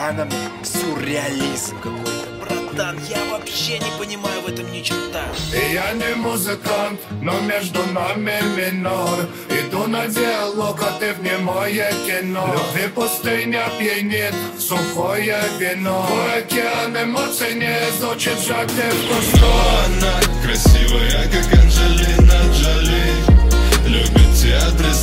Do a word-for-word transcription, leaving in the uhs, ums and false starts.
океаном. Сюрреализм какой-то, братан, я вообще не понимаю в этом ни черта. И я не музыкант, но между нами минор. Иду на диалог, а ты в немое кино. Любви пустыня пьянит, сухое вино. Твой океан эмоций не изучит, жажды в пустой. Она красивая, как Анджелина Джоли, любит театры